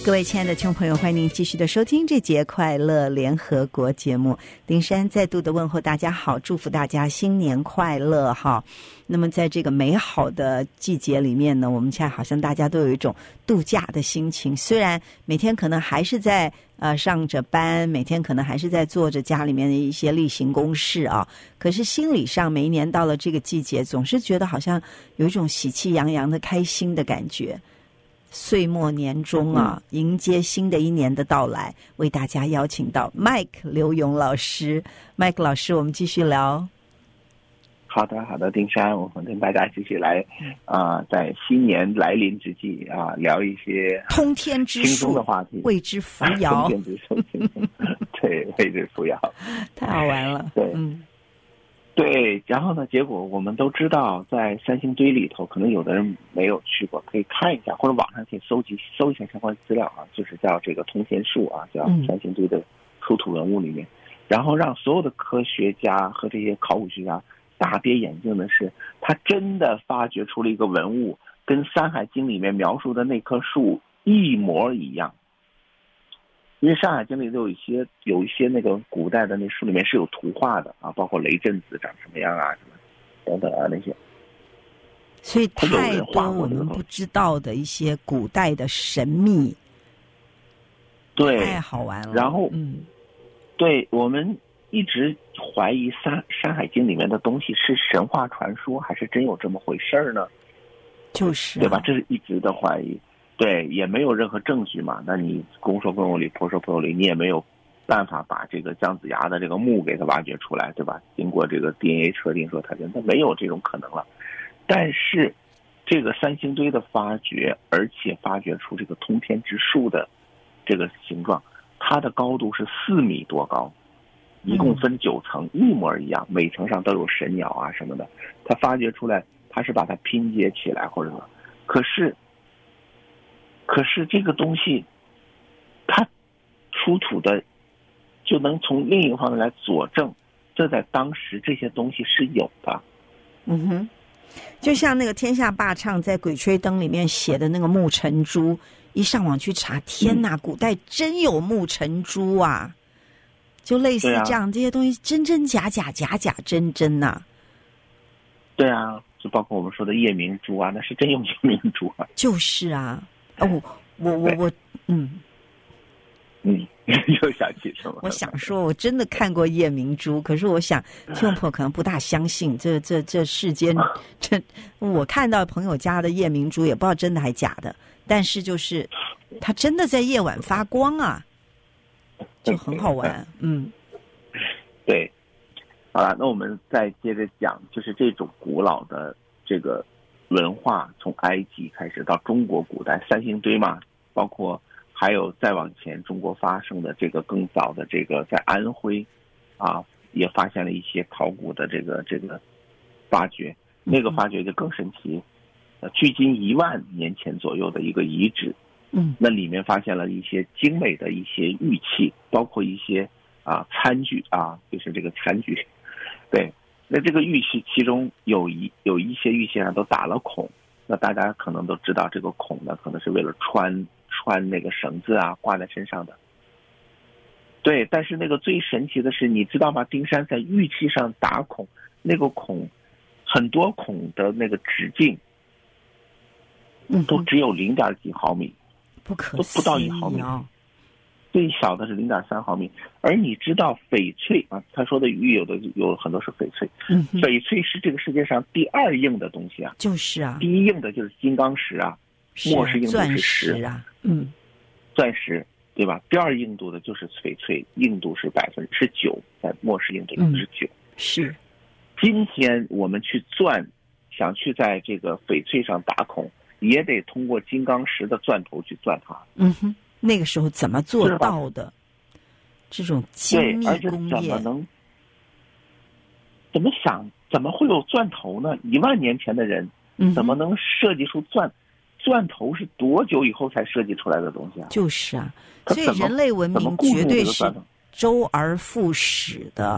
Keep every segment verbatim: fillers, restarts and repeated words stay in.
各位亲爱的听众朋友，欢迎您继续的收听这节快乐联合国节目。丁山再度的问候大家好，祝福大家新年快乐哈。那么在这个美好的季节里面呢，我们现在好像大家都有一种度假的心情，虽然每天可能还是在呃上着班，每天可能还是在做着家里面的一些例行公事啊，可是心理上每一年到了这个季节，总是觉得好像有一种喜气洋洋的开心的感觉。岁末年终啊，迎接新的一年的到来，为大家邀请到 Mike 刘勇老师。Mike 老师，我们继续聊。 好的，好的，丁山，我们跟大家继续来啊、呃，在新年来临之际啊、呃，聊一些通天之轻松的话题， 为之扶摇。 通天之树，对，为之扶摇， 太好玩了。 对， 嗯。 对，然后呢？结果我们都知道，在三星堆里头，可能有的人没有去过，可以看一下，或者网上可以搜集搜一下相关资料啊，就是叫这个通天树啊，叫三星堆的出土文物里面，嗯、然后让所有的科学家和这些考古学家大跌眼镜的是，他真的发掘出了一个文物，跟《山海经》里面描述的那棵树一模一样。因为《山海经》里都有一些有一些那个古代的那书里面是有图画的啊，包括雷震子长什么样啊，什么等等啊那些。 所以太多我们不知道的一些古代的神秘， 对， 太好玩了。 然后， 嗯， 对我们一直怀疑《山山海经》里面的东西是神话传说，还是真有这么回事儿呢？ 就是、啊， 对吧？这是一直的怀疑。对，也没有任何证据嘛。那你公说公有理，婆说婆有理，你也没有办法把这个姜子牙的这个墓给它挖掘出来，对吧？经过这个 D N A 测定说它真的没有这种可能了。但是，这个三星堆的发掘，而且发掘出这个通天之树的这个形状，它的高度是四米多高，一共分九层，一模一样，每层上都有神鸟啊什么的。它发掘出来，它是把它拼接起来，或者说，可是。可是这个东西，它出土的就能从另一个方面来佐证，这在当时这些东西是有的。 嗯哼，就像那个天下霸唱在《鬼吹灯》里面写的那个木尘珠，一上网去查，天哪，嗯、古代真有木尘珠啊！就类似这样，啊、这些东西真真假假，假假真真呐、啊。 对啊，就包括我们说的夜明珠啊，那是真有夜明珠啊。 就是啊。哦，我我我我，嗯， 嗯，又想起什么？ 我想说，我真的看过夜明珠，可是我想听众朋友可能不大相信，这这这世间，这我看到朋友家的夜明珠，也不知道真的还假的，但是就是它真的在夜晚发光啊，就很好玩，嗯， 对，好了，那我们再接着讲，就是这种古老的这个。文化从埃及开始到中国古代三星堆嘛，包括还有再往前中国发生的这个更早的这个在安徽啊，也发现了一些考古的这个这个发掘，那个发掘就更神奇，呃，距今一万年前左右的一个遗址， 嗯， 那里面发现了一些精美的一些玉器，包括一些啊餐具啊，就是这个餐具，对。那这个玉器其中有一有一些玉器上都打了孔，那大家可能都知道这个孔呢，可能是为了穿穿那个绳子啊挂在身上的。对，但是那个最神奇的是，你知道吗？丁山在玉器上打孔，那个孔很多孔的那个直径，都只有零点几毫米， 不可思议，都不到一毫米。最小的是零点三毫米，而你知道翡翠啊？他说的玉有的有很多是翡翠， 嗯， 翡翠是这个世界上第二硬的东西啊， 就是啊， 第一硬的就是金刚石啊，末世硬度是石啊，嗯， 钻石对吧？第二硬度的就是翡翠，硬度是百分之九，在末世硬度是九、嗯。 是， 今天我们去钻，想去在这个翡翠上打孔，也得通过金刚石的钻头去钻它。 嗯哼。那个时候怎么做到的？这种精密工业， 怎么能怎么想？怎么会有钻头呢？一万年前的人怎么能设计出钻？嗯、钻头是多久以后才设计出来的东西啊？ 就是啊，所以人类文明绝对是周而复始的。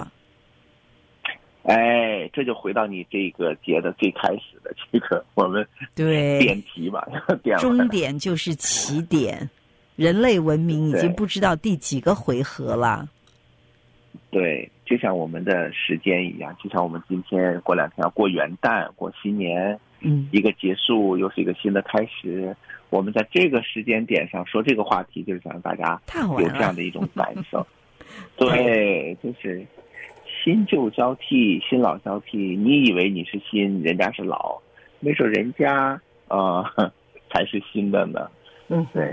哎，这就回到你这个节的最开始的这个我们对点题吧，点终点就是起点。 人类文明已经不知道第几个回合了。 对，就像我们的时间一样，就像我们今天过两天要过元旦、过新年， 嗯， 一个结束又是一个新的开始。我们在这个时间点上说这个话题，就是想让大家有这样的一种感受。对，就是新旧交替，新老交替。你以为你是新，人家是老，没准人家呃才是新的呢。 嗯， 对。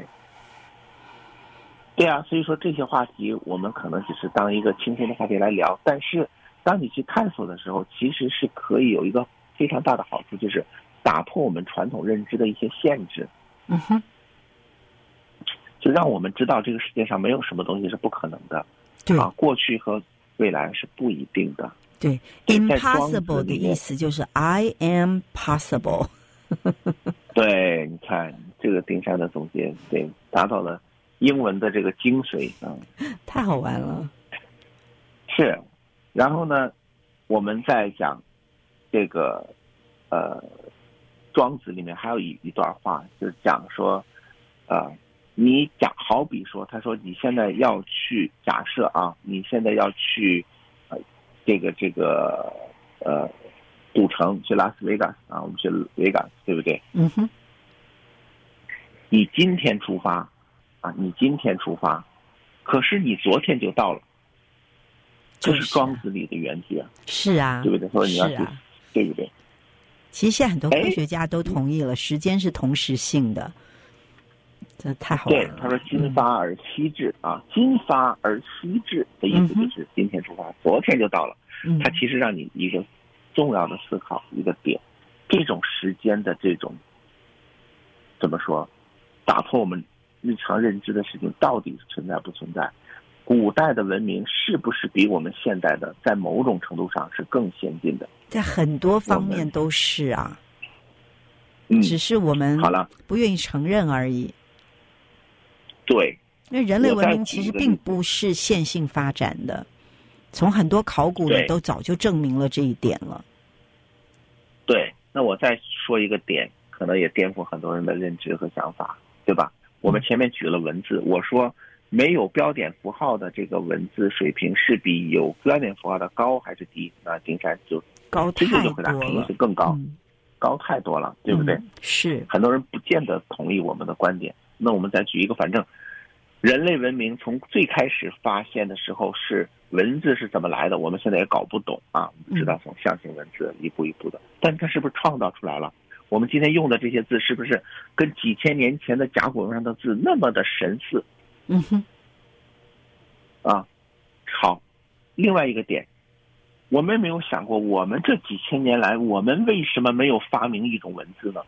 对啊，所以说这些话题我们可能只是当一个轻松的话题来聊，但是当你去探索的时候，其实是可以有一个非常大的好处，就是打破我们传统认知的一些限制。 嗯哼， 就让我们知道这个世界上没有什么东西是不可能的。 对啊，过去和未来是不一定的。 对 ，impossible 的意思就是 I am possible。 对，你看这个丁山的总结，对，达到了英文的这个精髓啊， 太好玩了。 是，然后呢，我们在讲这个呃，庄子里面还有一一段话，就是讲说，呃，你讲好比说，他说你现在要去假设啊，你现在要去呃，这个这个呃，赌城去拉斯维加斯啊，我们去维加斯，对不对？ 嗯哼， 你今天出发。啊，你今天出发，可是你昨天就到了，这是庄子里的原句啊。 是啊， 对不对？说你要去， 啊、 对不对？ 其实现在很多科学家都同意了，时间是同时性的，这太好玩了。 对，他说“今发而夕至”啊，“今发而夕至”的意思就是今天出发，嗯、昨天就到了。 嗯， 它其实让你一个重要的思考一个点，这种时间的这种怎么说，打破我们日常认知的事情到底存在不存在？古代的文明是不是比我们现代的在某种程度上是更先进的？ 在很多方面都是啊， 嗯， 只是我们好了不愿意承认而已。 对， 因为人类文明其实并不是线性发展的，从很多考古里都早就证明了这一点了。 对，那我再说一个点，可能也颠覆很多人的认知和想法，对吧？我们前面举了文字，我说没有标点符号的这个文字水平是比有标点符号的高还是低？那丁山就高太多了， 回答肯定是更高，嗯、高太多了，对不对、嗯？ 是， 很多人不见得同意我们的观点。那我们再举一个，反正人类文明从最开始发现的时候是文字是怎么来的，我们现在也搞不懂啊，不知道从象形文字一步一步的，但它是不是创造出来了？我们今天用的这些字是不是跟几千年前的甲骨文上的字那么的神似？ 嗯哼， 啊，好。另外一个点，我们没有想过，我们这几千年来，我们为什么没有发明一种文字呢？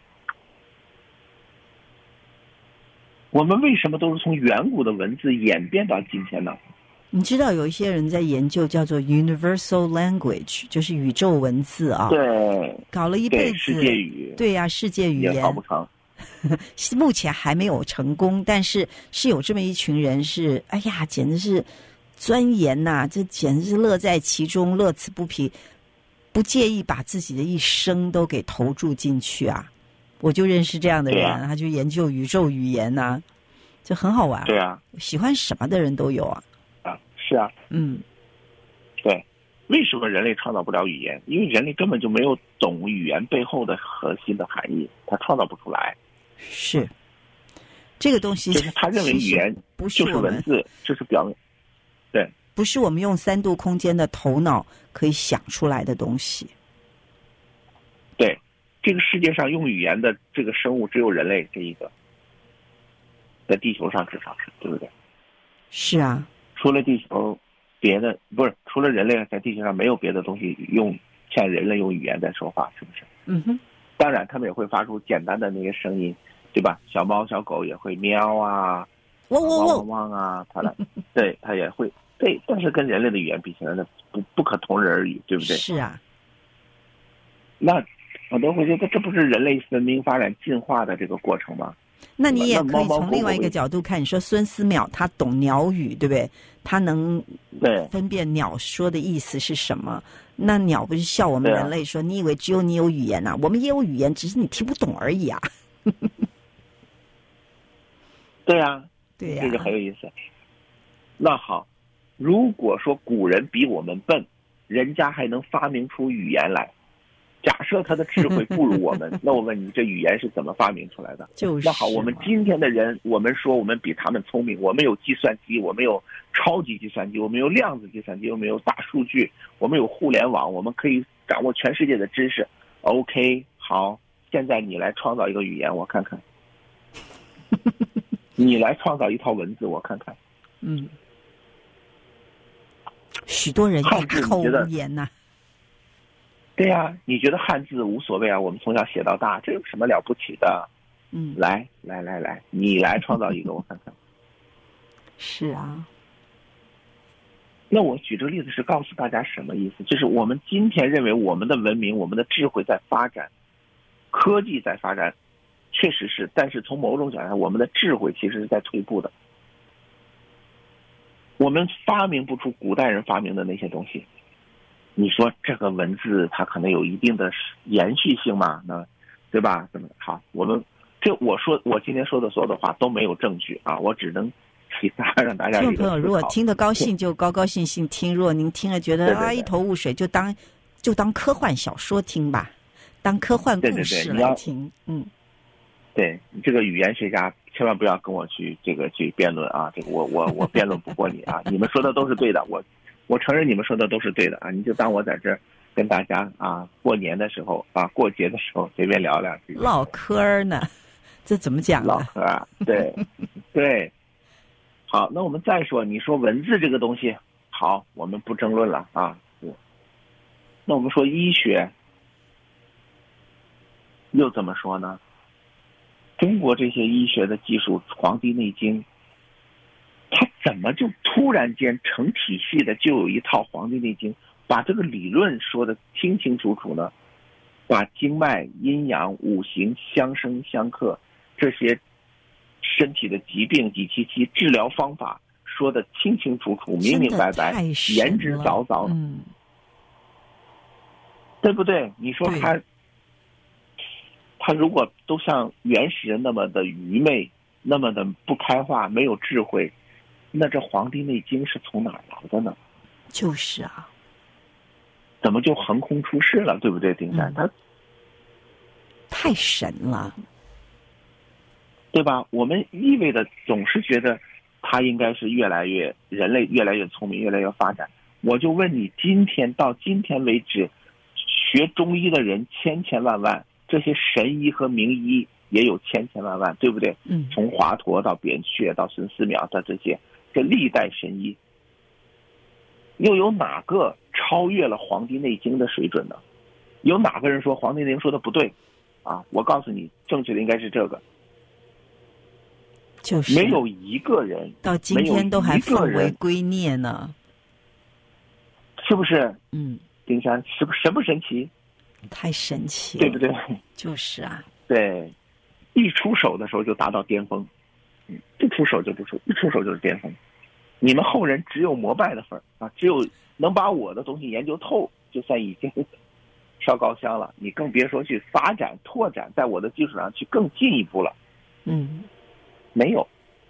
我们为什么都是从远古的文字演变到今天呢？ 你知道有一些人在研究叫做 universal language， 就是宇宙文字啊。 对， 搞了一辈子世界语。 对呀、啊，世界语言也搞不成。 目前还没有成功，但是是有这么一群人是，哎呀，简直是钻研呐、啊，这简直是乐在其中，乐此不疲，不介意把自己的一生都给投注进去啊。我就认识这样的人，啊、他就研究宇宙语言呐、啊，就很好玩。 对啊， 喜欢什么的人都有啊。 啊，是啊， 嗯， 对。为什么人类创造不了语言？因为人类根本就没有懂语言背后的核心的含义，他创造不出来。 是，这个东西就是他认为语言就是文字，这是表面，对， 不是我们用三度空间的头脑可以想出来的东西。 对，这个世界上用语言的这个生物只有人类这一个，在地球上至少是，对不对？ 是啊， 除了地球，别的不是除了人类，在地球上没有别的东西用像人类用语言在说话，是不是？ 嗯哼。 当然，他们也会发出简单的那些声音，对吧？小猫、小狗也会喵啊， 汪汪汪汪汪啊，它来，对，它也会对，但是跟人类的语言比起来，那不不可同日而语，对不对？ 是啊。 那很多会觉得这不是人类文明发展进化的这个过程吗？ 那你也可以从另外一个角度看，你说孙思邈他懂鸟语，对不对？他能分辨鸟说的意思是什么？那鸟不是笑我们人类说，你以为只有你有语言啊？我们也有语言，只是你听不懂而已啊。 对啊， 对呀、 这就很有意思。那好，如果说古人比我们笨，人家还能发明出语言来，假设他的智慧不如我们，那我问你，这语言是怎么发明出来的？ 就是那好，我们今天的人，我们说我们比他们聪明，我们有计算机，我们有超级计算机，我们有量子计算机，我们有大数据，我们有互联网，我们可以掌握全世界的知识。OK， 好，现在你来创造一个语言，我看看。你来创造一套文字，我看看。 嗯，许多人汉字一口你觉得无言呐、 对呀、啊，你觉得汉字无所谓啊？我们从小写到大，这有什么了不起的？ 嗯， 来来来来，你来创造一个，我看看。 是啊。 那我举这个例子是告诉大家什么意思？就是我们今天认为我们的文明、我们的智慧在发展，科技在发展，确实是，但是从某种角度上，我们的智慧其实是在退步的。我们发明不出古代人发明的那些东西。你说这个文字它可能有一定的延续性嘛？那对吧？怎么好？我们这我说我今天说的所有的话都没有证据啊，我只能提大让大家听众朋友，如果听得高兴就高高兴兴听，如果您听了觉得对对对啊一头雾水，就当就当科幻小说听吧，当科幻故事对对对来听。嗯， 对，你这个语言学家千万不要跟我去这个去辩论啊！这个我我我辩论不过你啊！你们说的都是对的，我我承认你们说的都是对的啊！你就当我在这儿跟大家啊过年的时候啊过节的时候随便聊两句， 唠嗑呢，这怎么讲唠呢？ 嗑啊，对对。好，那我们再说，你说文字这个东西，好，我们不争论了啊。那我们说医学，又怎么说呢？中国这些医学的技术，《黄帝内经》，它怎么就突然间成体系的就有一套《黄帝内经》，把这个理论说的清清楚楚呢？把经脉、阴阳、五行相生相克这些身体的疾病及其其治疗方法说的清清楚楚、明明白白、言之凿凿， 嗯， 对不对？你说他。他如果都像原始人那么的愚昧，那么的不开化，没有智慧，那这《黄帝内经》是从哪儿来的呢？ 就是啊， 怎么就横空出世了？对不对，丁山？他、嗯、 太神了， 对吧？我们意味的总是觉得他应该是越来越人类越来越聪明，越来越发展。我就问你，今天到今天为止，学中医的人千千万万。这些神医和名医也有千千万万，对不对？ 嗯， 从华佗到扁鹊到孙思邈到这些，这历代神医，又有哪个超越了《黄帝内经》的水准呢？有哪个人说《黄帝内经》说的不对？啊，我告诉你，正确的应该是这个， 就是没有一个人到今天都还奉为圭臬呢， 是不是？ 嗯， 丁山是不神不神奇？ 太神奇了， 对不对？ 就是啊， 对，一出手的时候就达到巅峰，嗯，不出手就不出，一出手就是巅峰。你们后人只有膜拜的份儿啊，只有能把我的东西研究透，就算已经烧高香了。你更别说去发展、拓展，在我的基础上去更进一步了。 嗯， 没有，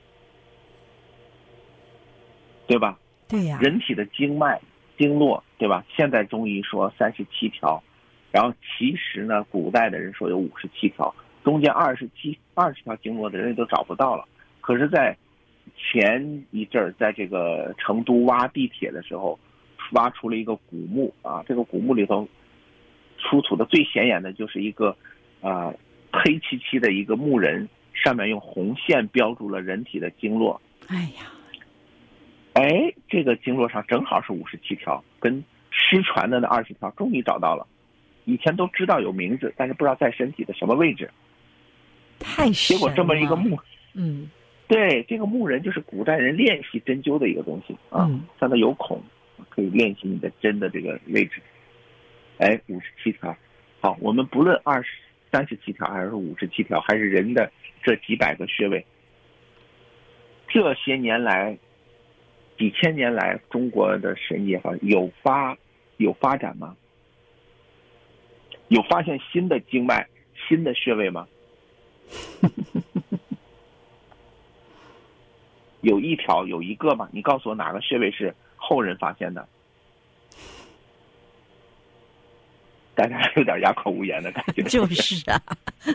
对吧？ 对呀、啊， 人体的经脉、经络，对吧？现代中医说三十七条。然后其实呢，古代的人说有五十七条，中间二十七二十条经络的人都找不到了。可是，在前一阵儿，在这个成都挖地铁的时候，挖出了一个古墓啊，这个古墓里头出土的最显眼的就是一个啊、呃、黑漆漆的一个木人，上面用红线标注了人体的经络。 哎呀， 哎，这个经络上正好是五十七条，跟失传的那二十条终于找到了。以前都知道有名字，但是不知道在身体的什么位置。 太神了！ 结果这么一个木， 嗯， 对，这个木人就是古代人练习针灸的一个东西啊， 嗯， 上头有孔，可以练习你的针的这个位置。哎，五十七条，好，我们不论二十三十七条还是五十七条，还是人的这几百个穴位，这些年来，几千年来，中国的神医哈有发有发展吗？有发现新的经脉、新的穴位吗？ 有一条有一个吗？你告诉我哪个穴位是后人发现的？大家有点哑口无言的感觉。 就是啊。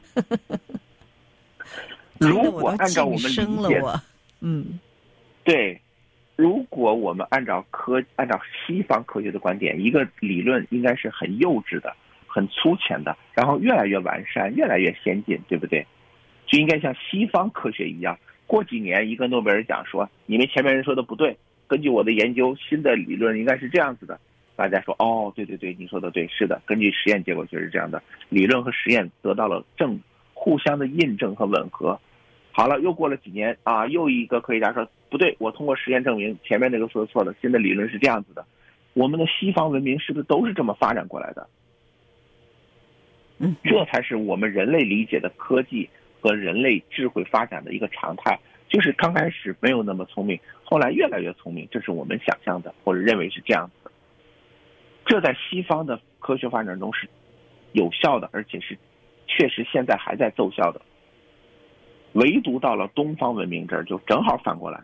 如果按照我们理解， 嗯， 对，如果我们按照科按照西方科学的观点，一个理论应该是很幼稚的、很粗浅的，然后越来越完善、越来越先进，对不对？就应该像西方科学一样，过几年一个诺贝尔奖说你们前面人说的不对，根据我的研究，新的理论应该是这样子的。大家说哦，对对对，你说的对，是的，根据实验结果就是这样的，理论和实验得到了正互相的印证和吻合。好了，又过了几年啊，又一个科学家说不对，我通过实验证明前面那个说错了，新的理论是这样子的。我们的西方文明是不是都是这么发展过来的？ 嗯， 这才是我们人类理解的科技和人类智慧发展的一个常态，就是刚开始没有那么聪明，后来越来越聪明，这是我们想象的或者认为是这样子的。这在西方的科学发展中是有效的，而且是确实现在还在奏效的。唯独到了东方文明这儿就正好反过来，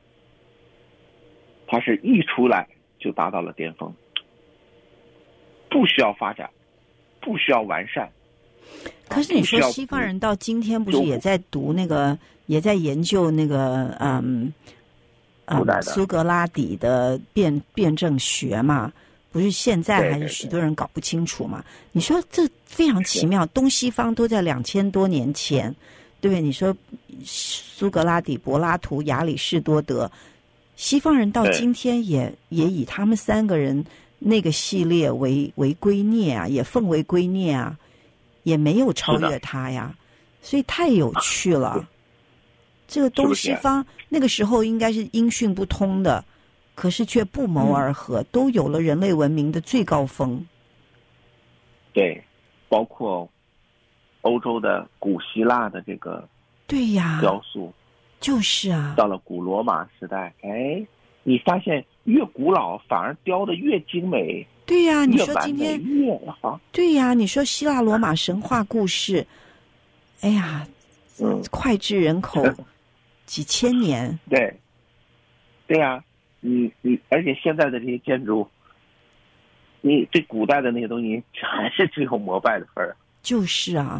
它是一出来就达到了巅峰，不需要发展，不需要完善。 可是你说西方人到今天不是也在读那个，也在研究那个嗯嗯苏格拉底的辩辩证学嘛？不是现在还是许多人搞不清楚嘛？你说这非常奇妙，东西方都在两千多年前。对不对？你说苏格拉底、柏拉图、亚里士多德，西方人到今天也也以他们三个人那个系列为为圭臬啊，也奉为圭臬啊，也没有超越他呀，所以太有趣了。这个东西方是是那个时候应该是音讯不通的，可是却不谋而合，嗯、都有了人类文明的最高峰。 对，包括欧洲的古希腊的这个对呀雕塑， 就是啊， 到了古罗马时代，哎，你发现越古老反而雕的越精美。 对呀，你说今天越好。 对呀，你说希腊罗马神话故事，哎呀，嗯，脍炙人口几千年。 对，对呀，你你，而且现在的这些建筑，你这古代的那些东西还是只有膜拜的份儿。 就是啊。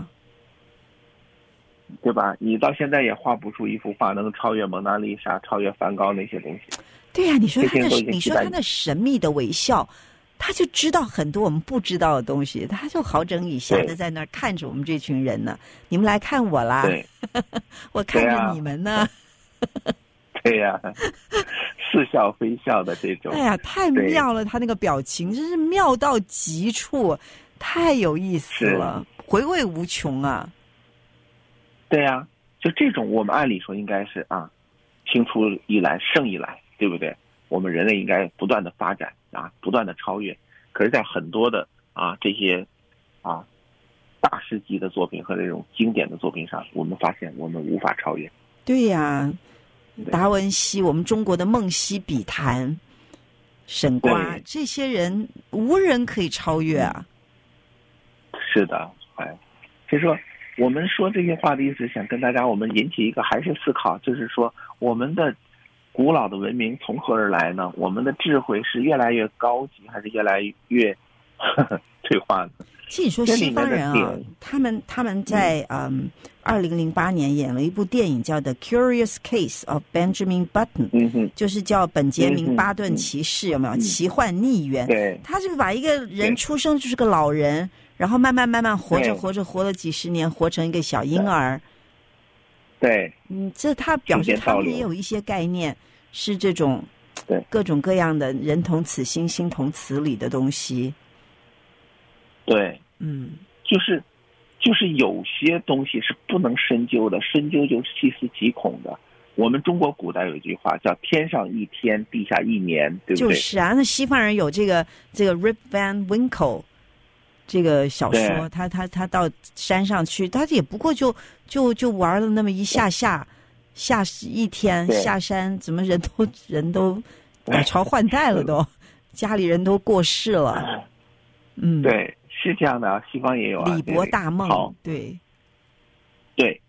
对吧？你到现在也画不出一幅画能超越蒙娜丽莎、超越梵高那些东西。 对呀、啊，你说他的，你说他的神秘的微笑，他就知道很多我们不知道的东西，他就好整以暇的在那儿看着我们这群人呢。你们来看我啦，我看着你们呢。 对呀、啊，似笑非笑的这种。 哎呀，太妙了！他那个表情真是妙到极处，太有意思了，回味无穷啊。 对呀、啊，就这种我们按理说应该是啊，青出于蓝胜于蓝，对不对？我们人类应该不断的发展啊，不断的超越。可是，在很多的啊这些啊大师级的作品和这种经典的作品上，我们发现我们无法超越。 对呀、啊，达文西，我们中国的梦溪笔谈、沈瓜，这些人无人可以超越啊。 是的，哎，所以说。我们说这些话的意思，想跟大家我们引起一个还是思考，就是说我们的古老的文明从何而来呢？我们的智慧是越来越高级，还是越来越呵呵退化呢？ 其实你说西方人啊，他们他们在嗯二零零八年演了一部电影叫《The Curious Case of Benjamin Button》， 嗯、 就是叫本杰明巴顿骑士，有没有、嗯、奇幻逆缘？ 对， 他是把一个人出生就是个老人。然后慢慢慢慢活着活着活了几十年，活成一个小婴儿。 对， 嗯，这他表示他们也有一些概念，是这种对各种各样的人同此心，心同此理的东西。 对， 嗯， 就是就是有些东西是不能深究的，深究就是细思极恐的。我们中国古代有一句话叫"天上一天，地下一年"，对不对？ 就是啊，那西方人有这个这个 Rip Van Winkle。这个小说，他他他到山上去，他也不过就就就玩了那么一下下，下一天下山，怎么人都人都改朝换代了都，家里人都过世了。嗯， 对，是这样的啊，西方也有啊。 李博大梦， 好， 对， 对，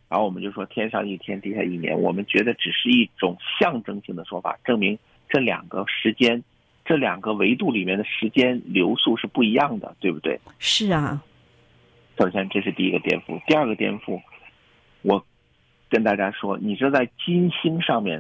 然后我们就说天上一天，地下一年，我们觉得只是一种象征性的说法，证明这两个时间，这两个维度里面的时间流速是不一样的，对不对？ 是啊。 首先，这是第一个颠覆。第二个颠覆，我跟大家说，你知道在金星上面，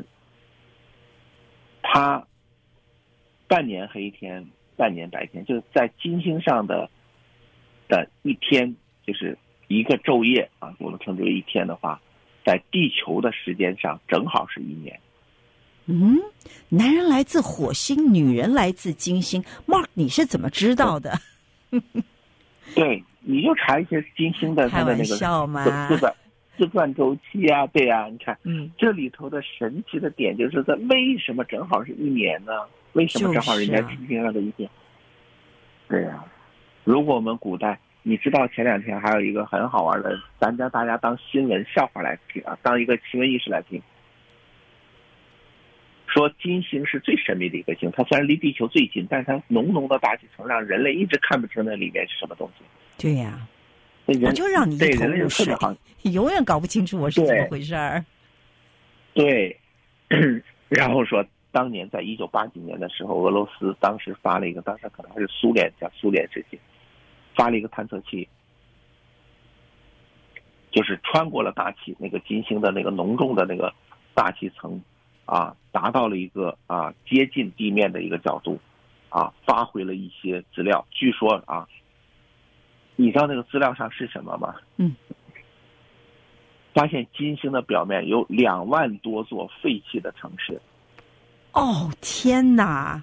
它半年黑天，半年白天，就是在金星上的的一天，就是一个昼夜啊，我们称之为一天的话，在地球的时间上正好是一年。 嗯，男人来自火星，女人来自金星。Mark， 你是怎么知道的？ 对，你就查一些金星的它的那个自转自转周期啊，对啊，你看，嗯，这里头的神奇的点就是在为什么正好是一年呢？为什么正好人家金星上的一天？对呀、啊，如果我们古代，你知道前两天还有一个很好玩的，咱家大家当新闻笑话来听啊，当一个奇闻异事来听。说金星是最神秘的一个星，它虽然离地球最近，但是它浓浓的大气层让人类一直看不清那里面是什么东西。 对呀、啊，我就让你一头雾水，永远搞不清楚我是怎么回事儿。 对，对然后说当年在一九八几年的时候，俄罗斯当时发了一个，当时可能还是苏联叫苏联时期，发了一个探测器，就是穿过了大气那个金星的那个浓重的那个大气层。啊，达到了一个啊接近地面的一个角度，啊，发回了一些资料。据说啊，你知道那个资料上是什么吗？ 嗯， 发现金星的表面有两万多座废弃的城市。 哦，天哪！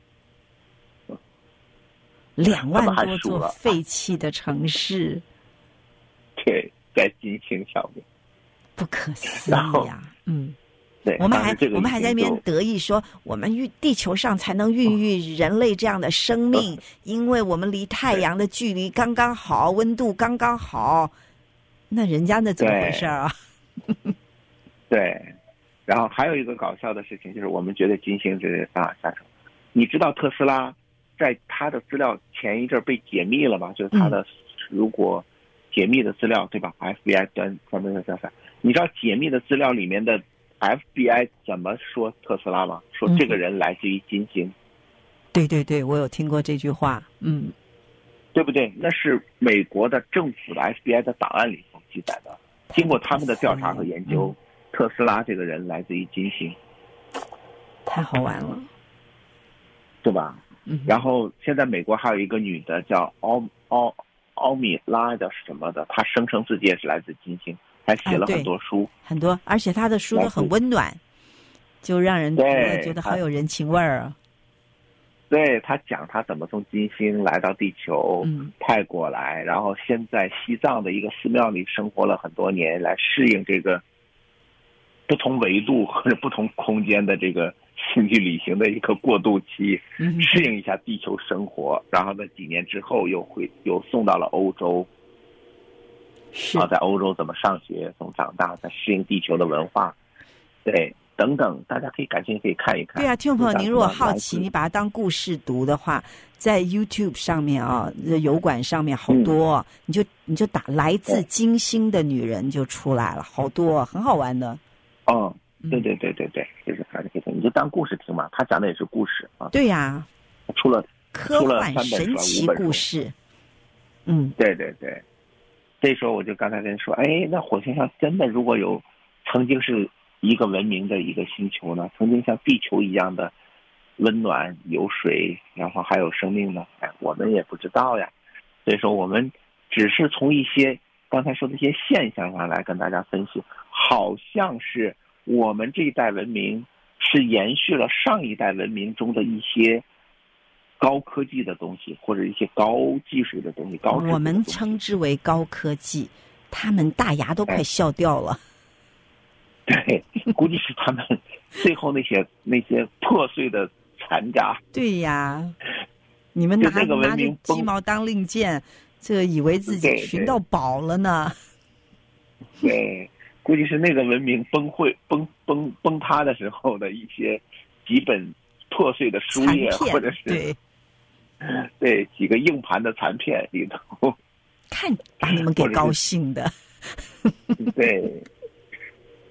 两万多座废弃的城市。 对，在金星上面。 不可思议呀！嗯。 对， 我们还我们还在那边得意说，我们孕地球上才能孕育人类这样的生命，因为我们离太阳的距离刚刚好，温度刚刚好。那人家那怎么回事啊？ 对，然后还有一个搞笑的事情，就是我们觉得金星是啊下手。你知道特斯拉在他的资料前一阵被解密了吗？就是他的如果解密的资料，对吧 ？F B I 端专门的调查，你知道解密的资料里面的。F B I 怎么说特斯拉吗？说这个人来自于金星。嗯、 对对对，我有听过这句话。嗯， 对不对？那是美国的政府的 F B I 的档案里头记载的。经过他们的调查和研究，嗯、特斯拉这个人来自于金星。 太好玩了， 对吧？嗯。然后现在美国还有一个女的叫奥奥奥米拉的什么的，她声称自己也是来自金星。还写了很多书、 啊，很多，而且他的书都很温暖，就让人觉得好有人情味儿啊。 对，他讲他怎么从金星来到地球，嗯，派过来，然后先在西藏的一个寺庙里生活了很多年，来适应这个不同维度或者不同空间的这个星际旅行的一个过渡期，嗯、适应一下地球生活。然后呢，几年之后又回又送到了欧洲。啊，在欧洲怎么上学，怎么长大，再适应地球的文化，对，等等，大家可以感兴趣可以看一看。 对啊，听众朋友，您如果好奇，你把它当故事读的话，在 YouTube 上面啊，油管上面好多，嗯、你就你就打来自金星的女人就出来了，好多，很好玩的。 哦，对对对对对，就是还是可以听，你就当故事听嘛，他讲的也是故事啊。 对呀、啊， 出了科幻神奇故事。嗯， 对对对。这时候我就刚才跟你说，哎，那火星上真的如果有曾经是一个文明的一个星球呢，曾经像地球一样的温暖有水，然后还有生命呢？哎，我们也不知道呀。所以说我们只是从一些刚才说的一些现象上来跟大家分析，好像是我们这一代文明是延续了上一代文明中的一些高科技的东西，或者一些高技术的东西，高我们称之为高科技，他们大牙都快笑掉了。 对，估计是他们最后那些那些破碎的残渣。 对呀，你们拿拿着鸡毛当令箭，这个以为自己寻到宝了呢。 对， 对， 对，估计是那个文明崩溃、崩崩崩塌的时候的一些几本破碎的书页，或者是对。 对，几个硬盘的残片里头， 看把你们给高兴的。 对，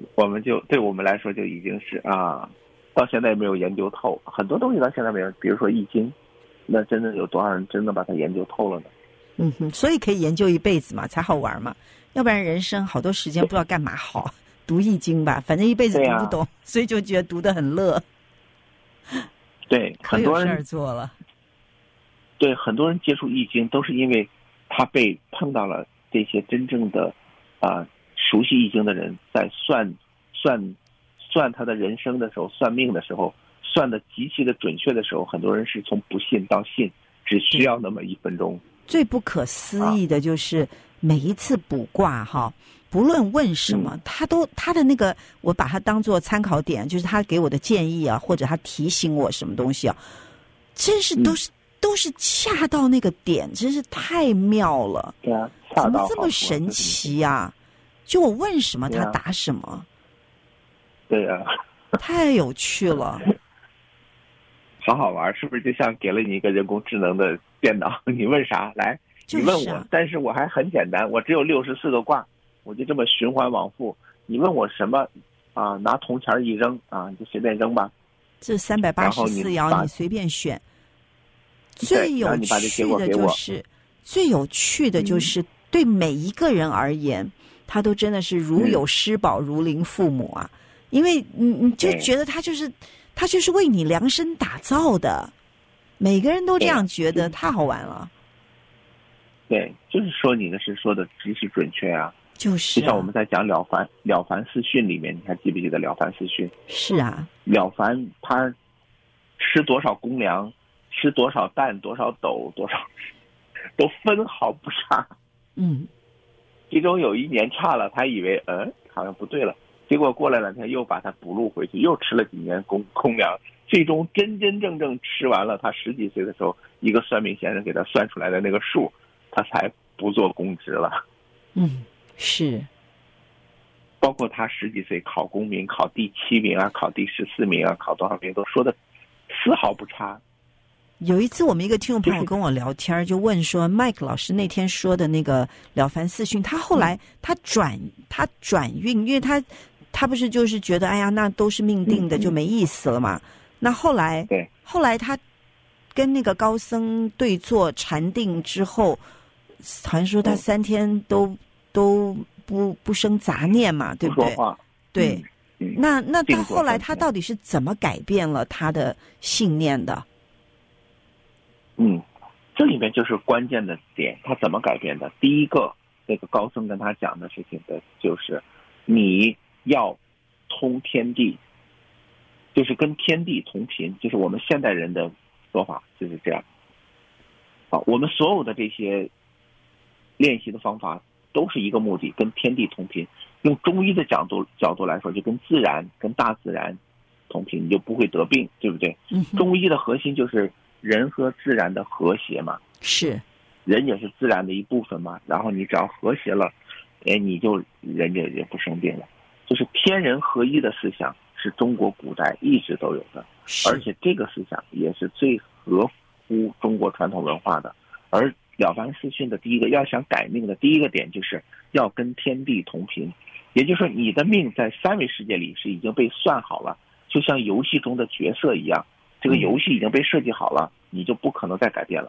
我们就对我们来说就已经是啊，到现在也没有研究透，很多东西到现在没有，比如说易经，那真的有多少人真的把它研究透了呢？ 嗯哼，所以可以研究一辈子嘛，才好玩嘛，要不然人生好多时间不知道干嘛好。读易经吧，反正一辈子读不懂，啊、所以就觉得读得很乐。 对，很多人可有事儿做了。 对，很多人接触易经都是因为他被碰到了这些真正的啊、呃、熟悉易经的人在算算算他的人生的时候，算命的时候，算的极其的准确的时候，很多人是从不信到信，只需要那么一分钟。 最不可思议的就是每一次卜卦哈。不论问什么，他都他的那个，我把它当做参考点，就是他给我的建议啊，或者他提醒我什么东西啊，真是都是、嗯、都是恰到那个点，真是太妙了。 对啊， 怎么这么神奇啊？就我问什么，他答什么。 对啊， 太有趣了， 好好玩，是不是？就像给了你一个人工智能的电脑，你问啥来，你问我， 就是啊、 但是我还很简单，我只有六十四个卦。我就这么循环往复，你问我什么啊？拿铜钱一扔啊，你就随便扔吧。 这三百八十四爻你随便选。最有趣的就是，最有趣的就是，对每一个人而言，他都真的是如有施宝，如临父母啊。因为你你就觉得他就是他就是为你量身打造的，每个人都这样觉得，太好玩了。 对，就是说你的是说的极其准确啊。 就是、啊， 就像我们在讲《了凡了凡四训》里面，你还记不记得《了凡四训》？ 是啊， 了凡他吃多少公粮，吃多少担，多少斗，多少都分毫不差。 嗯， 其中有一年差了，他以为嗯好像不对了，结果过了两天又把它补录回去，又吃了几年公公粮，最终真真正正吃完了。他十几岁的时候，一个算命先生给他算出来的那个数，他才不做公职了。 嗯。是， 包括他十几岁考公民，考第七名啊，考第十四名啊，考多少名都说的丝毫不差。 有一次我们一个听众朋友跟我聊天，就问说麦克老师那天说的那个了凡四训，他后来他转他转运，因为他他不是就是觉得哎呀那都是命定的就没意思了嘛。那后来对， 后来他跟那个高僧对坐禅定之后，好像说他三天都。都不不生杂念嘛，对不对？ 不说话。 对， 嗯、 那那到后来他到底是怎么改变了他的信念的？ 嗯，这里面就是关键的点，他怎么改变的？第一个，那个高僧跟他讲的事情的就是你要通天地，就是跟天地同频，就是我们现代人的说法就是这样。好，我们所有的这些练习的方法。都是一个目的，跟天地同频。用中医的角度角度来说，就跟自然、跟大自然同频，你就不会得病，对不对？ 嗯。 中医的核心就是人和自然的和谐嘛。 是。 人也是自然的一部分嘛。然后你只要和谐了，哎，你就人家也不生病了。就是天人合一的思想是中国古代一直都有的，而且这个思想也是最合乎中国传统文化的。而了凡四训的第一个要想改命的第一个点就是要跟天地同频，也就是说你的命在三维世界里是已经被算好了，就像游戏中的角色一样，这个游戏已经被设计好了，你就不可能再改变了。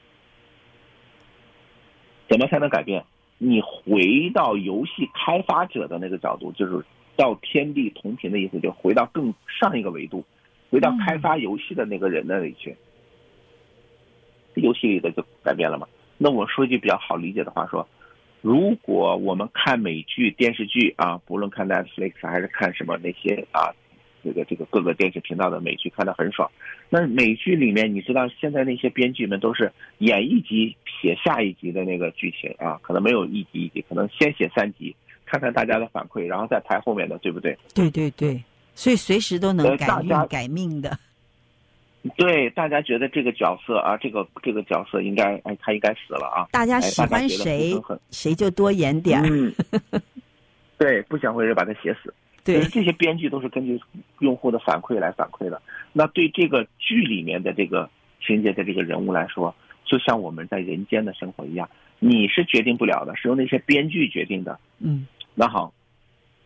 怎么才能改变？你回到游戏开发者的那个角度，就是到天地同频的意思，就回到更上一个维度，回到开发游戏的那个人那里去。游戏里的就改变了嘛？那我说一句比较好理解的话说，如果我们看美剧、电视剧啊，不论看 Netflix 还是看什么那些啊，这个这个各个电视频道的美剧看得很爽。那美剧里面，你知道现在那些编剧们都是演一集写下一集的那个剧情啊，可能没有一集一集，可能先写三集，看看大家的反馈，然后再拍后面的，对不对？ 对对对，所以随时都能改运改命的。 对，大家觉得这个角色啊，这个这个角色应该，哎，他应该死了啊。 大家喜欢谁，哎、谁就多演点。 嗯，对，不想回人把他写死。 对， 这些编剧都是根据用户的反馈来反馈的。那对这个剧里面的这个情节的这个人物来说，就像我们在人间的生活一样，你是决定不了的，是由那些编剧决定的。 嗯， 那好，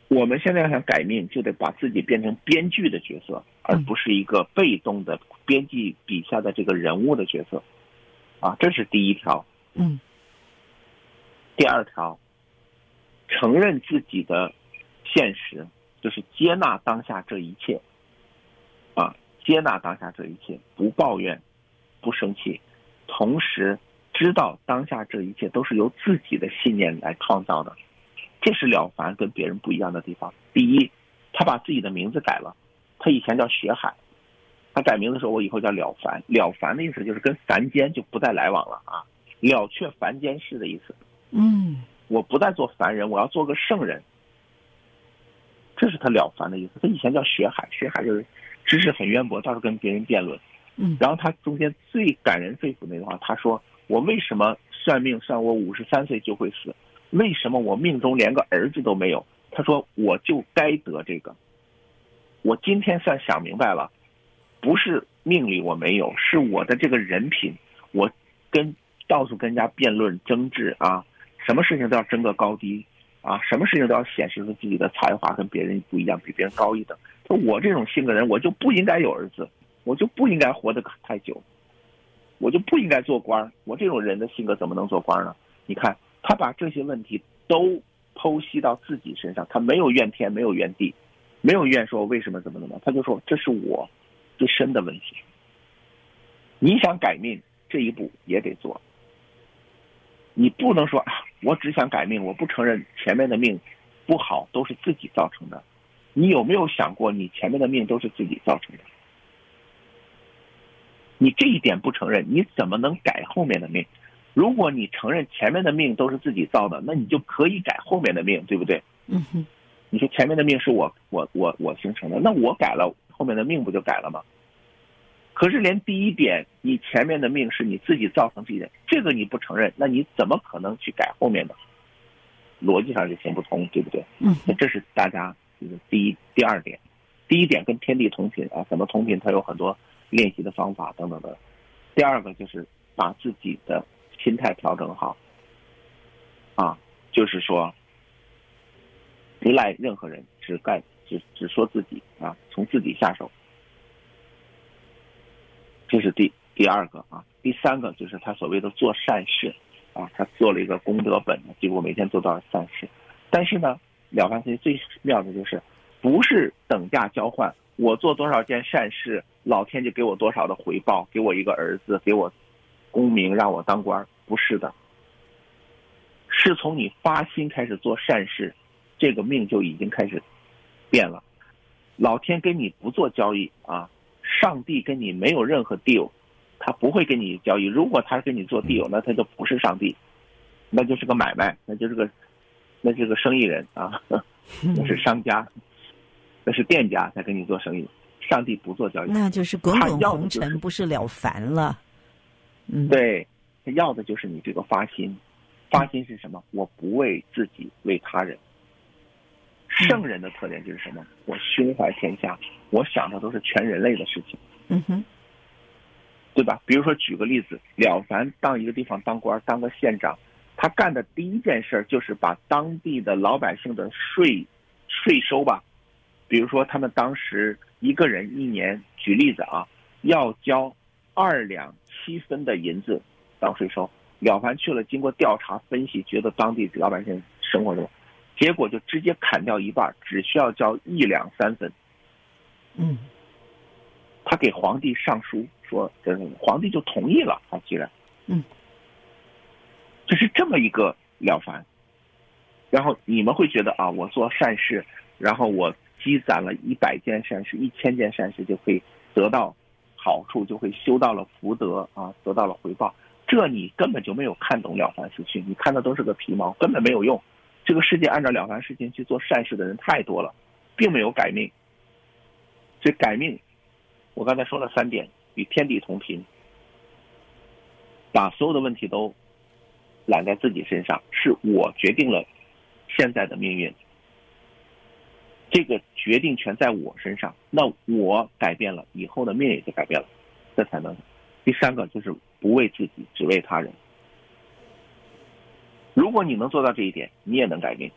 我们现在要想改命，就得把自己变成编剧的角色，而不是一个被动的编辑笔下的这个人物的角色，啊，这是第一条。 嗯。 第二条，承认自己的现实，就是接纳当下这一切，啊，接纳当下这一切，不抱怨，不生气，同时知道当下这一切都是由自己的信念来创造的。这是了凡跟别人不一样的地方。第一，他把自己的名字改了，他以前叫学海，他改名的时候，我以后叫了凡。了凡的意思就是跟凡间就不再来往了啊，了却凡间事的意思。 嗯， 我不再做凡人，我要做个圣人，这是他了凡的意思。他以前叫学海，学海就是知识很渊博，到处跟别人辩论。 嗯， 然后他中间最感人肺腑那句话，他说：“我为什么算命算我五十三岁就会死？为什么我命中连个儿子都没有？”他说：“我就该得这个。我今天算想明白了，不是命里我没有，是我的这个人品，我跟到处跟人家辩论争执啊。”什么事情都要争个高低啊！什么事情都要显示出自己的才华跟别人不一样，比别人高一等。我这种性格人，我就不应该有儿子，我就不应该活得太久，我就不应该做官。我这种人的性格怎么能做官呢？你看，他把这些问题都剖析到自己身上，他没有怨天，没有怨地，没有怨说为什么怎么怎么，他就说这是我自身的问题。你想改命，这一步也得做。你不能说啊，我只想改命，我不承认前面的命不好都是自己造成的。你有没有想过，你前面的命都是自己造成的？你这一点不承认，你怎么能改后面的命？如果你承认前面的命都是自己造的，那你就可以改后面的命，对不对？ 嗯哼。 你说前面的命是我我我我形成的，那我改了，后面的命不就改了吗？可是连第一点，你前面的命是你自己造成自己的，这个你不承认，那你怎么可能去改后面的？逻辑上就行不通，对不对？ 嗯， 那这是大家这个第一、第二点。第一点跟天地同频啊，怎么同频？它有很多练习的方法等等的。第二个就是把自己的心态调整好，啊，就是说不赖任何人，只干只只说自己啊，从自己下手。这是第第二个啊，第三个就是他所谓的做善事啊，他做了一个功德本，结果每天做到善事。但是呢，了凡四训最妙的就是不是等价交换，我做多少件善事，老天就给我多少的回报，给我一个儿子，给我功名，让我当官，不是的，是从你发心开始做善事，这个命就已经开始变了。老天跟你不做交易啊，上帝跟你没有任何 deal， 他不会跟你交易。如果他跟你做 deal， 那他就不是上帝，那就是个买卖，那就是个那就是个生意人啊，那是商家，那是店家在跟你做生意。上帝不做交易， 那就是滚滚红尘，就是、不是了凡了。嗯， 对，他要的就是你这个发心。发心是什么？我不为自己，为他人。圣人的特点就是什么？我胸怀天下，我想的都是全人类的事情。 嗯哼， 对吧？比如说举个例子，了凡当一个地方当官，当个县长，他干的第一件事就是把当地的老百姓的税税收吧，比如说他们当时一个人一年，举例子啊，要交二两七分的银子当税收。了凡去了，经过调查分析，觉得当地老百姓生活中，结果就直接砍掉一半，只需要交一两三分。 嗯， 他给皇帝上书说，皇帝就同意了。他既然， 嗯， 这是这么一个了凡。然后你们会觉得啊，我做善事，然后我积攒了一百件善事、一千件善事，就会得到好处，就会修到了福德啊，得到了回报。这你根本就没有看懂了凡四训，你看的都是个皮毛，根本没有用。这个世界按照了凡四训去做善事的人太多了，并没有改命。所以改命，我刚才说了三点：与天地同频，把所有的问题都揽在自己身上，是我决定了现在的命运，这个决定权在我身上，那我改变了，以后的命也就改变了，这才能。第三个就是不为自己，只为他人。如果你能做到这一点，你也能改命。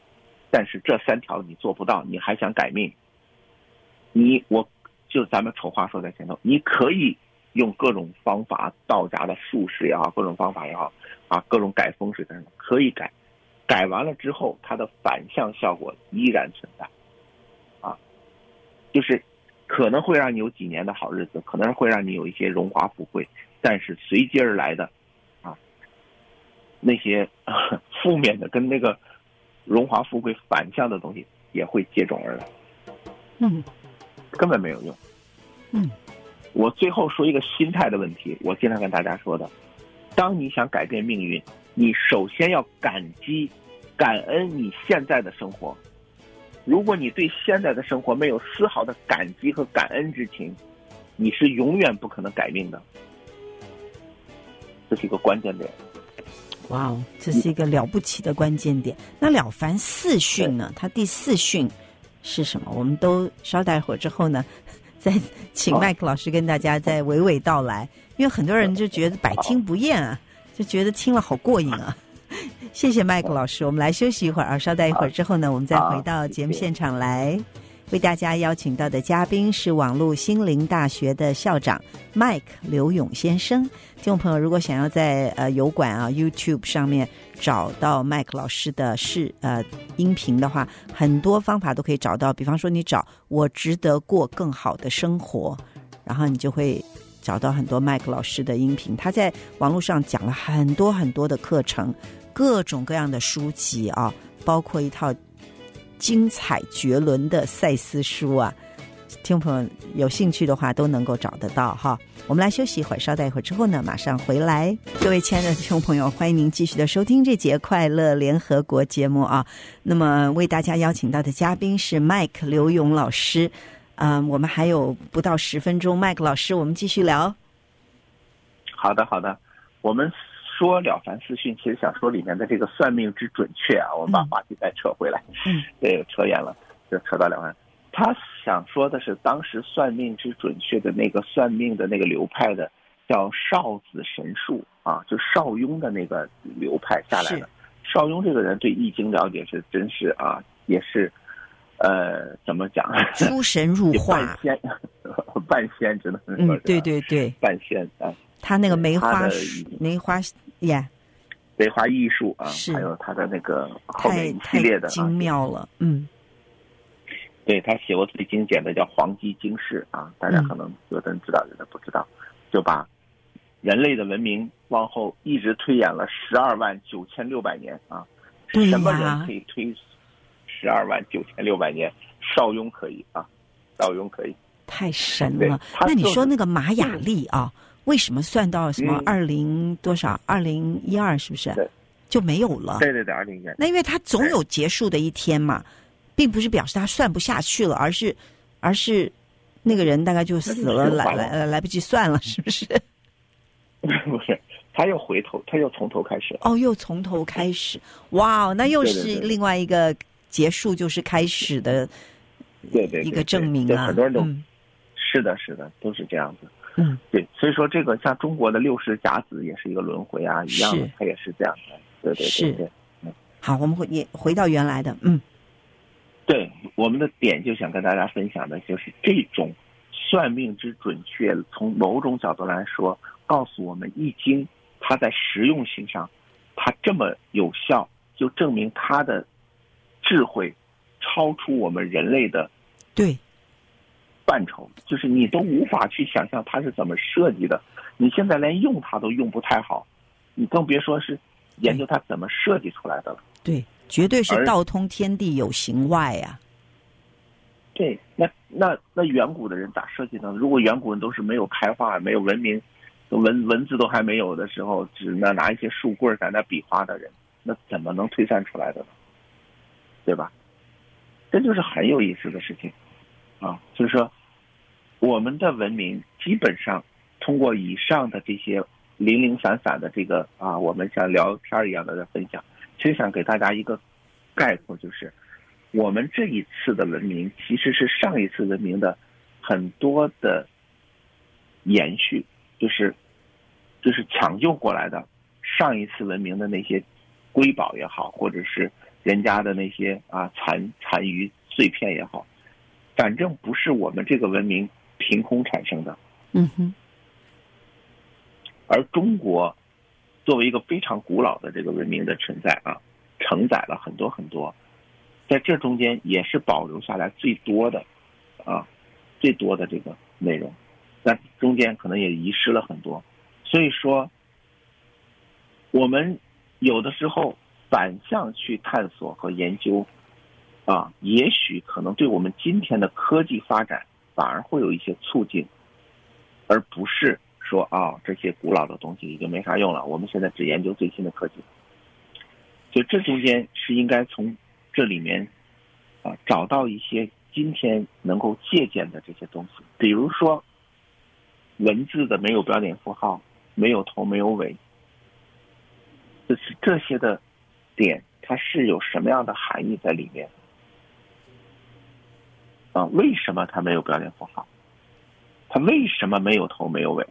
但是这三条你做不到，你还想改命，你我就咱们丑话说在前头，你可以用各种方法，道家的术士也好，各种方法也好啊，各种改风水的可以改，改完了之后它的反向效果依然存在啊，就是可能会让你有几年的好日子，可能会让你有一些荣华富贵，但是随之而来的啊那些、啊、负面的跟那个荣华富贵反向的东西也会接踵而来， 嗯， 根本没有用。 嗯， 我最后说一个心态的问题，我经常跟大家说的，当你想改变命运，你首先要感激感恩你现在的生活，如果你对现在的生活没有丝毫的感激和感恩之情，你是永远不可能改命的，这是一个关键点。 哇哦，这是一个了不起的关键点。那了凡四训呢？它第四训是什么？我们都稍待会儿之后呢，再请麦克老师跟大家再娓娓道来，因为很多人就觉得百听不厌啊，就觉得听了好过瘾啊。谢谢麦克老师，我们来休息一会儿啊，稍待一会儿之后呢，我们再回到节目现场来。为大家邀请到的嘉宾是网络心灵大学的校长麦克刘勇先生。听众朋友，如果想要在呃油管啊 YouTube 上面找到麦克老师的视呃音频的话，很多方法都可以找到。比方说，你找我值得过更好的生活，然后你就会找到很多麦克老师的音频。他在网络上讲了很多很多的课程，各种各样的书籍啊，包括一套精彩绝伦的赛斯书啊，听众朋友有兴趣的话都能够找得到哈。我们来休息一会儿，稍待一会儿之后呢，马上回来。各位亲爱的听众朋友，欢迎您继续的收听这节快乐联合国节目啊。那么为大家邀请到的嘉宾是麦克刘勇老师，嗯，我们还有不到十分钟，麦克老师，我们继续聊。 好的，好的，我们说了凡四训，其实想说里面的这个算命之准确啊，我们把话题再扯回来， 嗯， 对，扯远了，就扯到了凡。他想说的是，当时算命之准确的那个算命的那个流派的叫少子神术啊，就邵雍的那个流派下来的。邵雍这个人对易经了解是真是啊，也是呃怎么讲， 出神入化， 半仙，半仙只能说是， 嗯，对对对， 半仙啊。 他那个梅花梅花呀， 梅花艺术啊， 是还有他的那个后面一系列的、啊、 太精妙了，嗯。 对，他写过最经典的叫《黄鸡经世》啊，大家可能有的人知道，有的不知道，就把人类的文明往后一直推演了十二万九千六百年啊。 对呀， 什么人可以推十二万九千六百年？邵雍可以啊，邵雍可以， 太神了。 就是、 那你说那个玛雅历啊，为什么算到什么二零多少？二零一二是不是？ 对， 就没有了？ 对对对，二零一二。 那因为它总有结束的一天嘛。并不是表示他算不下去了，而是，而是那个人大概就死了，来来来不及算了，是不是？ 不是，他又回头，他又从头开始。 哦，又从头开始，哇，那又是另外一个结束就是开始的， 对对， 一个证明啊。 很多人都、 嗯、 是的，是的，都是这样子。 嗯， 对，所以说这个像中国的六十甲子也是一个轮回啊，一样的，它也是这样的。对对对对。 嗯，好，我们回也回到原来的，嗯。 对，我们的点就想跟大家分享的就是这种算命之准确，从某种角度来说，告诉我们易经它在实用性上，它这么有效，就证明它的智慧超出我们人类的对范畴，就是你都无法去想象它是怎么设计的，你现在连用它都用不太好，你更别说是研究它怎么设计出来的了。 对。绝对是道通天地有形外呀、啊！ 对，那那那远古的人咋设计呢？如果远古人都是没有开化、没有文明、文文字都还没有的时候，只能拿一些树棍在那比划的人，那怎么能推算出来的呢？对吧？这就是很有意思的事情啊！所以说，我们的文明基本上通过以上的这些零零散散的这个啊，我们像聊天一样的分享。其实想给大家一个概括，就是我们这一次的文明其实是上一次文明的很多的延续，就是就是抢救过来的上一次文明的那些瑰宝也好，或者是人家的那些啊残残余碎片也好，反正不是我们这个文明凭空产生的。 嗯哼。 而中国作为一个非常古老的这个文明的存在啊，承载了很多很多，在这中间也是保留下来最多的啊，最多的这个内容，但中间可能也遗失了很多。所以说，我们有的时候反向去探索和研究啊，也许可能对我们今天的科技发展反而会有一些促进，而不是说啊，这些古老的东西已经没啥用了，我们现在只研究最新的科技。所以这中间是应该从这里面啊找到一些今天能够借鉴的这些东西，比如说文字的没有标点符号，没有头没有尾，就是这些的点，它是有什么样的含义在里面啊？为什么它没有标点符号？它为什么没有头没有尾？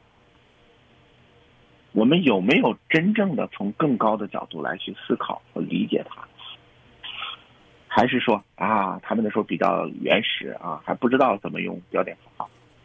我们有没有真正的从更高的角度来去思考和理解它？还是说啊，他们那时候比较原始啊，还不知道怎么用标点符号？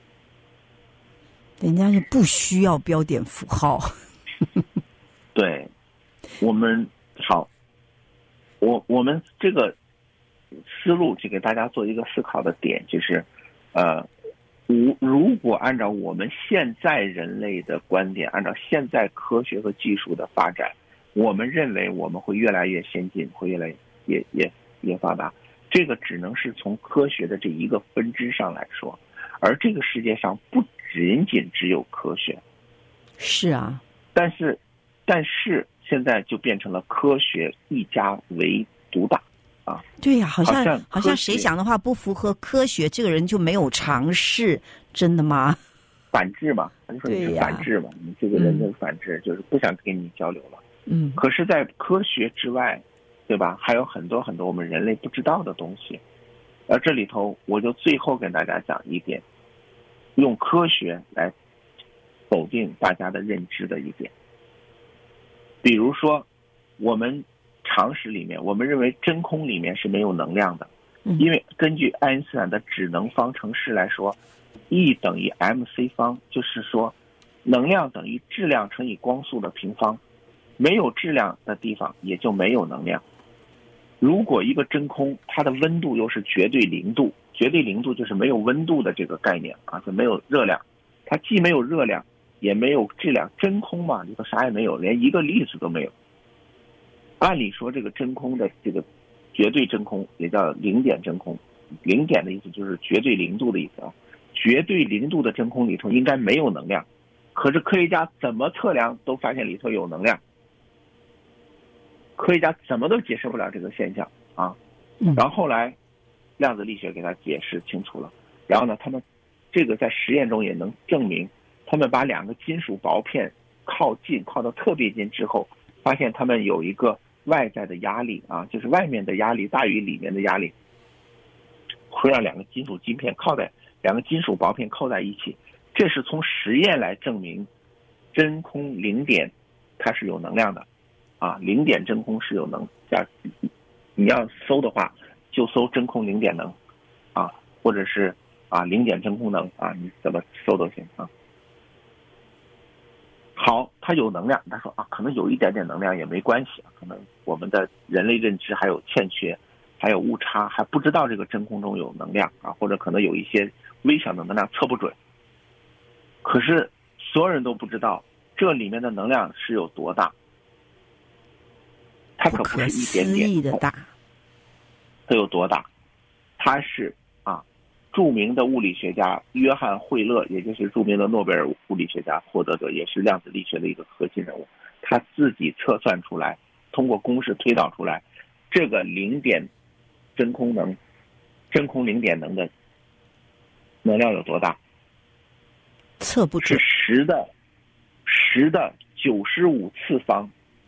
人家是不需要标点符号。 对，我们好，我我们这个思路就给大家做一个思考的点，就是呃。如如果按照我们现在人类的观点，按照现在科学和技术的发展，我们认为我们会越来越先进，会越来越也也也发达。这个只能是从科学的这一个分支上来说，而这个世界上不仅仅只有科学。 是啊， 但是但是现在就变成了科学一家为独大。啊， 对呀、啊，好像好像好像谁讲的话不符合科学，这个人就没有尝试，真的吗？ 反制嘛，你说你是反制嘛？你这个人就是反制，嗯、就是不想跟你交流了。 嗯。 可是，在科学之外，对吧？还有很多很多我们人类不知道的东西。而这里头，我就最后跟大家讲一点，用科学来否定大家的认知的一点。比如说，我们。常识里面，我们认为真空里面是没有能量的，因为根据爱因斯坦的质能方程式来说 E 等于 mc 方，就是说能量等于质量乘以光速的平方，没有质量的地方也就没有能量。如果一个真空它的温度又是绝对零度，绝对零度就是没有温度的这个概念啊，就没有热量，它既没有热量也没有质量，真空嘛里头啥也没有，连一个粒子都没有。按理说这个真空的这个绝对真空也叫零点真空，零点的意思就是绝对零度的意思啊。绝对零度的真空里头应该没有能量，可是科学家怎么测量都发现里头有能量，科学家怎么都解释不了这个现象啊。然后后来量子力学给他解释清楚了，然后呢，他们这个在实验中也能证明，他们把两个金属薄片靠近，靠到特别近之后，发现他们有一个外在的压力啊，就是外面的压力大于里面的压力，会让两个金属晶片靠在两个金属薄片靠在一起。这是从实验来证明真空零点它是有能量的啊，零点真空是有能价。你要搜的话就搜真空零点能啊，或者是啊零点真空能啊，你怎么搜都行啊。好，它有能量，他说啊，可能有一点点能量也没关系，可能我们的人类认知还有欠缺，还有误差，还不知道这个真空中有能量啊，或者可能有一些微小的能量测不准。可是所有人都不知道这里面的能量是有多大，它可不是一点点的大， 它有多大？它是啊，著名的物理学家约翰惠勒，也就是著名的诺贝尔物理学家获得者，也是量子力学的一个核心人物。他自己测算出来，通过公式推导出来，这个零点真空能、真空零点能的能量有多大？ 测不准， 是十的十的九十五次方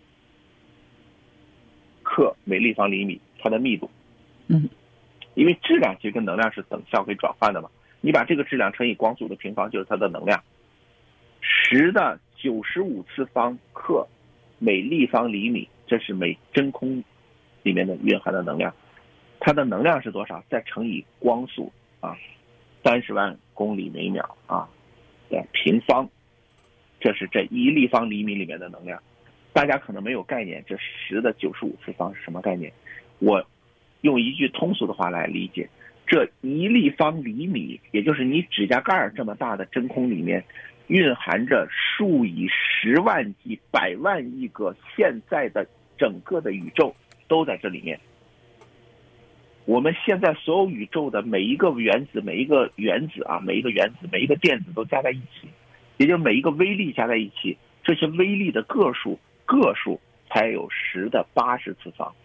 克每立方厘米，它的密度。 嗯， 因为质量其实跟能量是等效可以转换的嘛，你把这个质量乘以光速的平方就是它的能量，十的九十五次方克每立方厘米，这是每真空里面的蕴含的能量，它的能量是多少？再乘以光速啊，三十万公里每秒啊的平方，这是这一立方厘米里面的能量。大家可能没有概念，这十的九十五次方是什么概念？我用一句通俗的话来理解，这一立方厘米，也就是你指甲盖这么大的真空里面，蕴含着数以十万计、百万亿个现在的整个的宇宙都在这里面。我们现在所有宇宙的每一个原子、每一个原子啊、每一个原子、每一个电子都加在一起，也就每一个微粒加在一起，这些微粒的个数个数才有十的八十次方。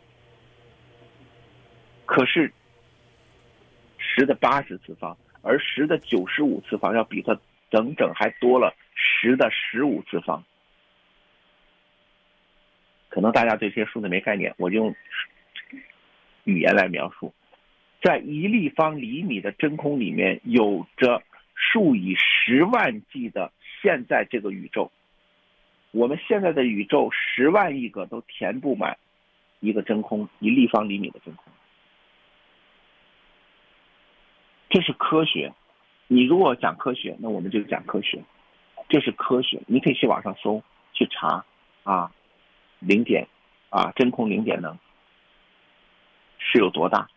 可是十的八十次方，而十的九十五次方要比它整整还多了十的十五次方。可能大家对这些数字没概念，我就用语言来描述。在一立方厘米的真空里面，有着数以十万计的现在这个宇宙。我们现在的宇宙十万亿个都填不满一个真空，一立方厘米的真空。这是科学。你如果讲科学，那我们就讲科学。这是科学，你可以去网上搜去查啊，零点啊，真空零点能是有多大？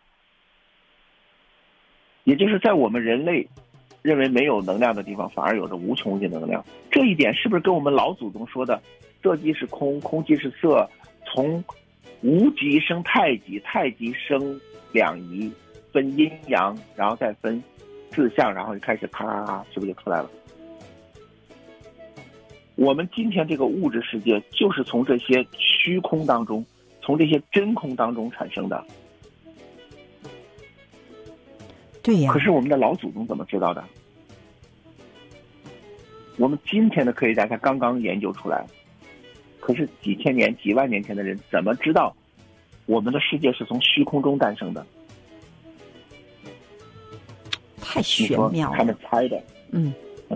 也就是在我们人类认为没有能量的地方，反而有着无穷尽的能量。这一点是不是跟我们老祖宗说的色即是空，空即是色，从无极生太极，太极生两仪，分阴阳，然后再分四象，然后就开始咔咔咔，是不是就出来了？我们今天这个物质世界就是从这些虚空当中，从这些真空当中产生的。 对呀。 可是我们的老祖宗怎么知道的？我们今天的科学家才刚刚研究出来，可是几千年、几万年前的人怎么知道我们的世界是从虚空中诞生的？ 太玄妙了。 他们猜的。 嗯。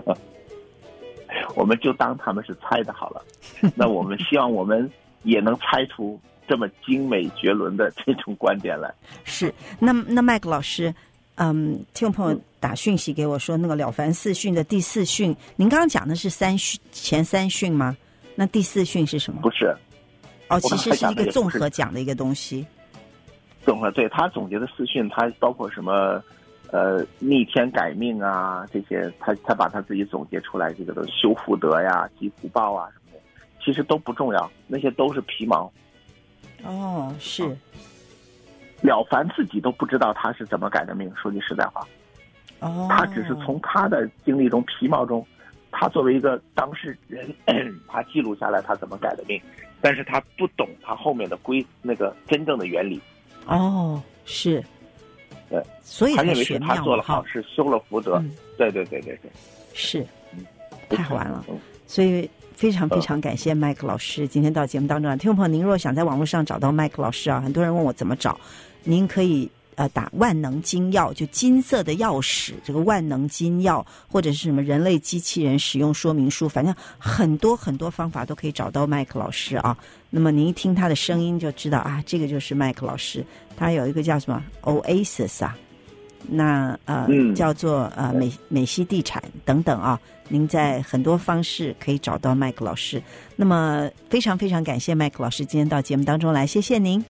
我们就当他们是猜的好了。那我们希望我们也能猜出这么精美绝伦的这种观点来。 是。那那麦克老师，嗯，听众朋友打讯息给我说，那个《了凡四训》的第四训，您刚刚讲的是三训前三训吗？那第四训是什么？ 不是。 哦，其实是一个综合讲的一个东西。 综合，对，他总结的四训，它包括什么？呃，逆天改命啊，这些他他把他自己总结出来，这个都修福德呀、积福报啊什么的，其实都不重要，那些都是皮毛。 哦，是。 了凡自己都不知道他是怎么改的命，说句实在话。 哦。 他只是从他的经历中、皮毛中，他作为一个当事人，他记录下来他怎么改的命，但是他不懂他后面的规那个真正的原理。 哦，是。 对， 所以他认为是他做了好事，修了福德。嗯、对对对对对， 是，太好玩了。嗯、所以非常非常感谢麦克老师今天到节目当中。听众朋友，您若想在网络上找到麦克老师啊，很多人问我怎么找，您可以呃打万能金钥，就金色的钥匙，这个万能金钥，或者是什么人类机器人使用说明书，反正很多很多方法都可以找到麦克老师啊。那么您一听他的声音就知道啊，这个就是麦克老师。他有一个叫什么 Oasis 啊，那呃、嗯、叫做呃美美西地产等等啊，您在很多方式可以找到麦克老师。那么非常非常感谢麦克老师今天到节目当中来，谢谢您。